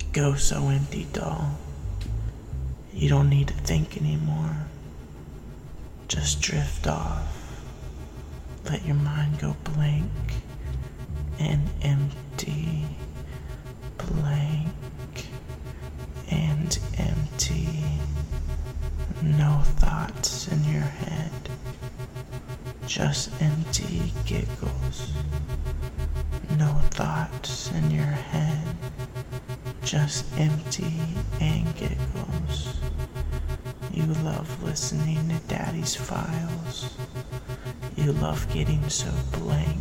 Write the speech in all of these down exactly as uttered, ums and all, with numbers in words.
Go so empty, doll. You don't need to think anymore. Just drift off. Let your mind go blank and empty. Blank and empty. No thoughts in your head. Just empty giggles. No thoughts in your head. Just empty and giggles. You love listening to Daddy's files. You love getting so blank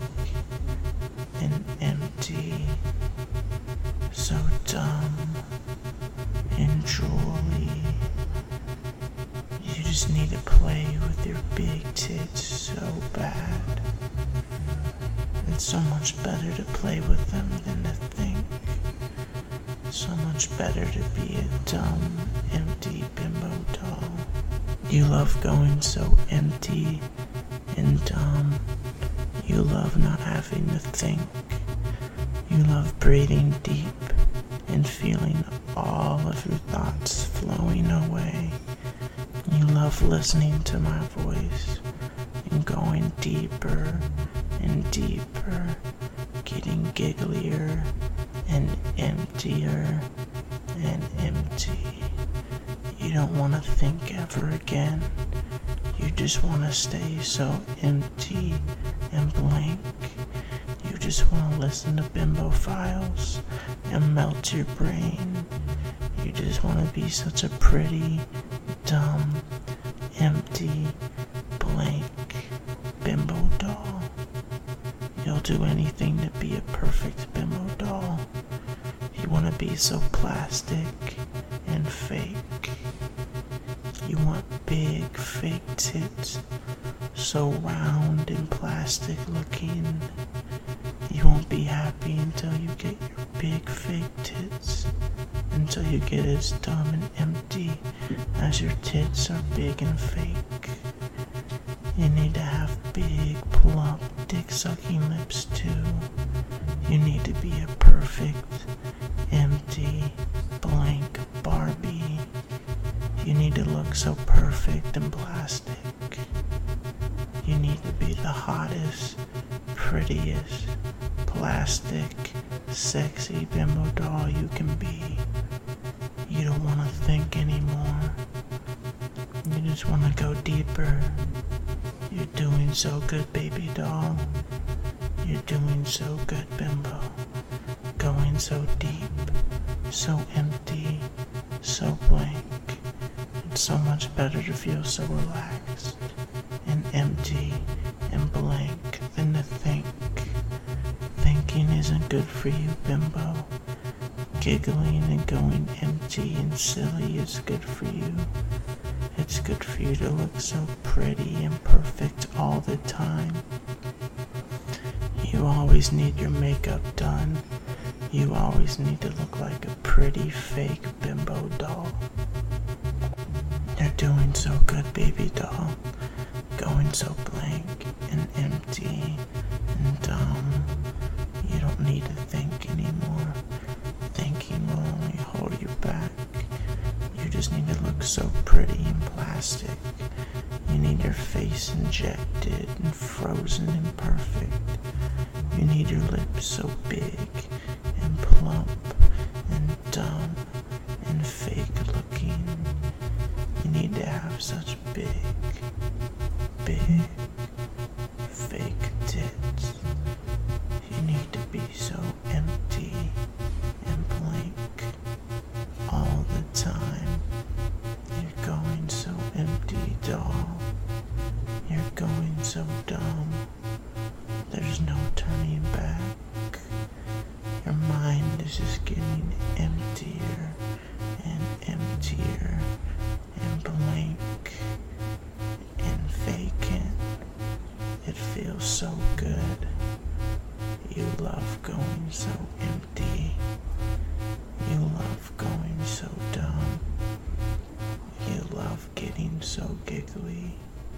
and empty. So dumb and drooly. You just need to play with your big tits so bad. It's so much better to play with them than to think. So much better to be a dumb, empty bimbo doll. You love going so empty and dumb. You love not having to think. You love breathing deep and feeling all of your thoughts flowing away. You love listening to my voice and going deeper and deeper, getting gigglier and emptier and empty. You don't want to think ever again. You just want to stay so empty and blank. You just want to listen to bimbo files and melt your brain. You just want to be such a pretty, dumb, empty, blank bimbo doll. You'll do anything to be a perfect bimbo doll. You want to be so plastic and fake. You want big fake tits, so round and plastic looking. You won't be happy until you get your big fake tits, until you get as dumb and empty as your tits are big and fake. You need to have big, plump, dick-sucking lips too. You need to be a perfect, empty, blank Barbie. You need to look so perfect and plastic. You need to be the hottest, prettiest, plastic, sexy bimbo doll you can be. You don't want to think anymore. You just want to go deeper. You're doing so good, baby doll. You're doing so good, bimbo. Going so deep, so empty, so blank. It's so much better to feel so relaxed and empty and blank than to think. Thinking isn't good for you, bimbo. Giggling and going empty and silly is good for you. It's good for you to look so pretty and perfect all the time. You always need your makeup done. You always need to look like a pretty fake bimbo doll. You're doing so good, baby doll. Going so blank and empty and dumb. You don't need to think anymore. Thinking will only hold you back. You just need to look so pretty and plastic. You need your face injected and frozen and perfect. You need your lips so big and plump and dumb and fake looking. You need to have such big, big, fake tits. You need to be so empty and blank all the time. You're going so empty, doll. You're going so dumb. There's no turning back. Your mind is just getting emptier and emptier and blank and vacant. It feels so good. You love going so empty. You love going so dumb. You love getting so giggly.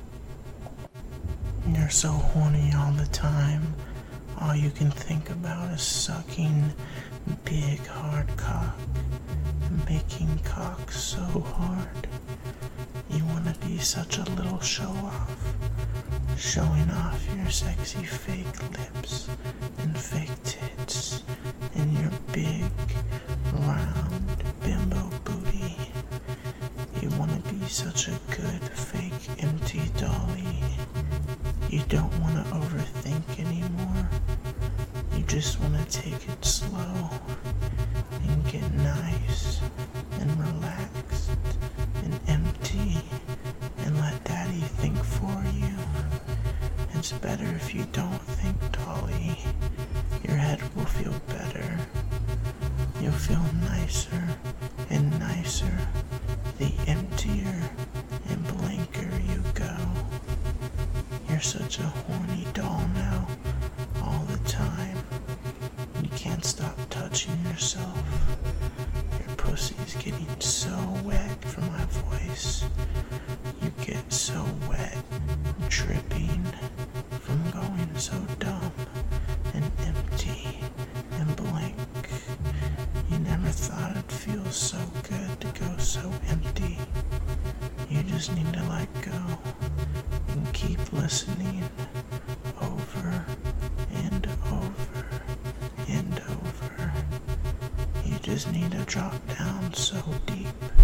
You're so horny all the time. All you can think about is sucking big hard cock, making cock so hard. You wanna be such a little show-off, showing off your sexy fake lips and fake tits and your big, round bimbo booty. You wanna be such a good fake empty dolly. You don't wanna overthink anymore. You just wanna take it slow and get nice and relaxed and empty and let daddy think for you. It's better if you don't think, dolly. Your head will feel better. You'll feel nicer and nicer the emptier and blanker you go. You're such a horny doll now, all the time. You can't stop touching yourself. Your pussy's getting so wet from my voice. You get so wet, dripping from going so dumb and empty and blank. You never thought it'd feel so good to go so empty. You just need to let go and keep listening over and over and over. You just need to drop down so deep.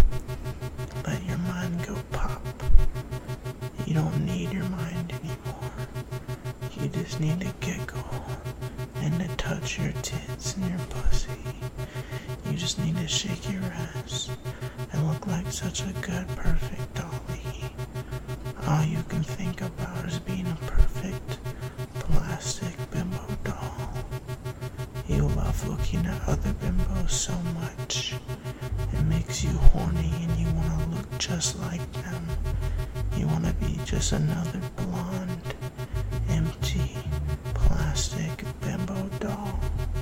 Let your mind go pop. You don't need your mind anymore. You just need to giggle and to touch your tits and your pussy. You just need to shake your ass and look like such a good, perfect dolly. All you can think about is being a perfect plastic bimbo doll. You love looking at other bimbos so much. It makes you horny and you want to look just like them. You want to be just another blonde, empty, plastic bimbo doll.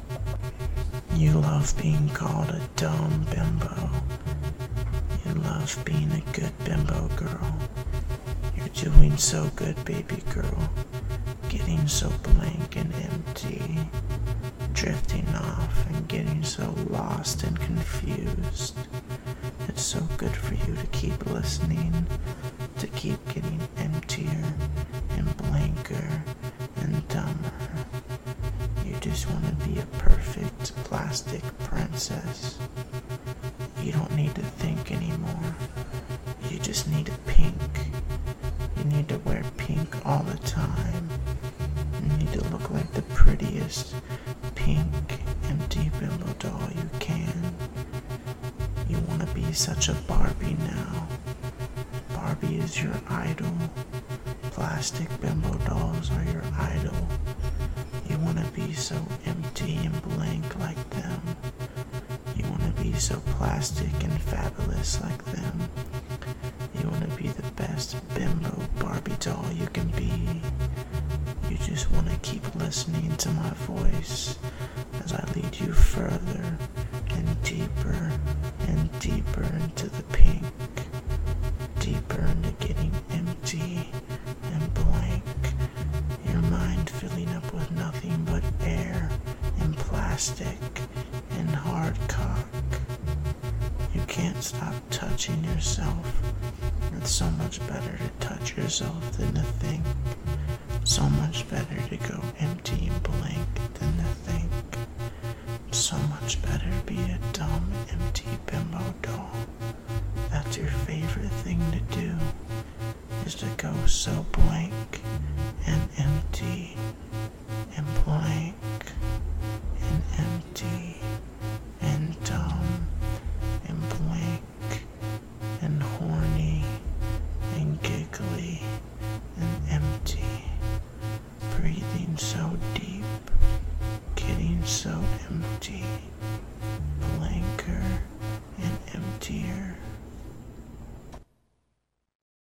You love being called a dumb bimbo. You love being a good bimbo girl. You're doing so good, baby girl. Getting so blank and empty. Drifting off and getting so lost and confused. It's so good for you to keep listening, to keep getting emptier and blanker and dumber. You just want to be a perfect plastic princess. You don't need to think anymore. You just need a pink. You need to wear pink all the time. You need to look like the prettiest pink, empty bimbo doll you can. You want to be such a Barbie now. Barbie is your idol. Plastic bimbo dolls are your idol. You want to be so empty and blank like them. You want to be so plastic and fabulous like them. You want to be the best bimbo Barbie doll you can be. You just want to keep listening to my voice as I lead you further and deeper and deeper into the pink, deeper into getting empty and blank, your mind filling up with nothing but air and plastic and hard cock. You can't stop touching yourself. It's so much better to touch yourself than to think. So much better to go empty and blank than to think. So much better to be a dumb, empty bimbo doll. That's your favorite thing to do, is to go so blank and empty and blank and empty and dumb and blank and horny and giggly and empty. Breathing so deep, getting so empty, blanker and emptier